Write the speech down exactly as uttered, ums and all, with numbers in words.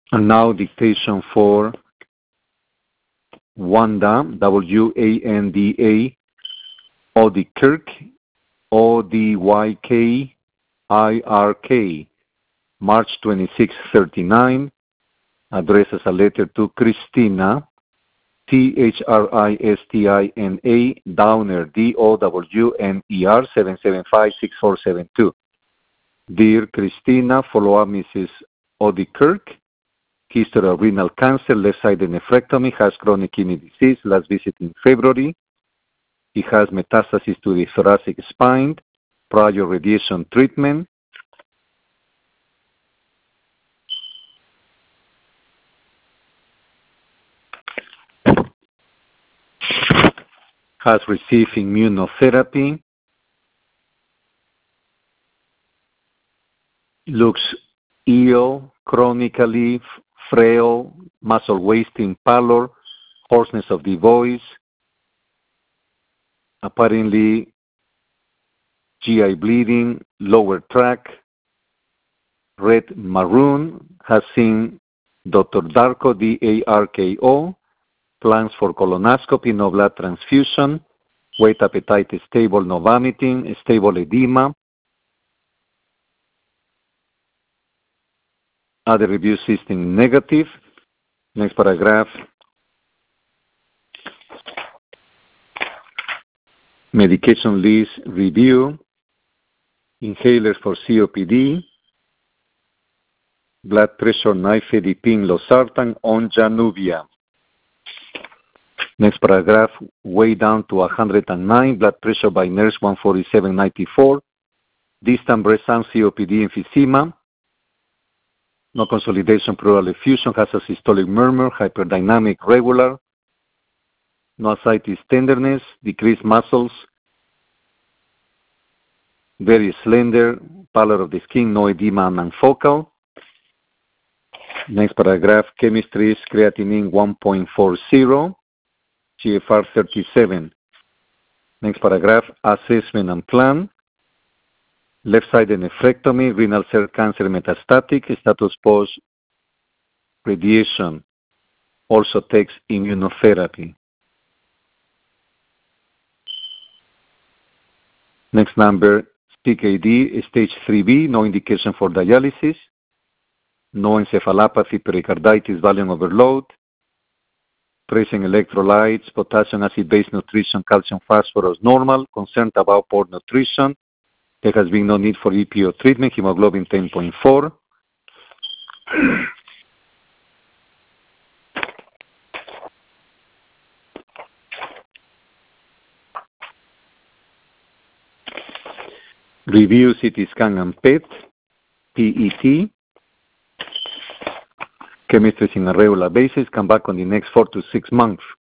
And now dictation for Wanda, W A N D A, Oudykirk, O D Y K I R K, March twenty-sixth, thirty-nine, addresses a letter to Christina, T H R I S T I N A, Downer, D O W N E R, seven seven five, six four seven two. Dear Christina, follow up Missus Oudykirk. History of renal cancer, left-sided nephrectomy, has chronic kidney disease, last visit in February. He has metastasis to the thoracic spine, prior radiation treatment. Has received immunotherapy. Looks ill, chronically, frail, muscle wasting, pallor, hoarseness of the voice, apparently G I bleeding, lower tract, red maroon, has seen Doctor Darko, D A R K O, plans for colonoscopy, no blood transfusion, weight appetite is stable, no vomiting, stable edema. Other review system negative. Next paragraph. Medication list review. Inhalers for C O P D. Blood pressure, nifedipine, losartan, on Januvia. Next paragraph. Way down to one hundred nine. Blood pressure by nurse one forty-seven ninety-four. Distant breast sound, C O P D, emphysema. No consolidation, pleural effusion, has a systolic murmur, hyperdynamic, regular. No ascites, tenderness, decreased muscles, very slender, pallor of the skin, no edema, non-focal. Next paragraph, chemistry is creatinine one point four zero, G F R thirty-seven. Next paragraph, assessment and plan. Left-sided nephrectomy, renal cell cancer metastatic, status post radiation. Also takes immunotherapy. Next number, C K D, stage three B, no indication for dialysis. No encephalopathy, pericarditis, volume overload. Tracing electrolytes, potassium, acid-base nutrition, calcium, phosphorus, normal. Concerned about poor nutrition. There has been no need for E P O treatment, hemoglobin ten point four. Review C T scan and P E T, P E T. Chemistry in a regular basis, come back on the next four to six months.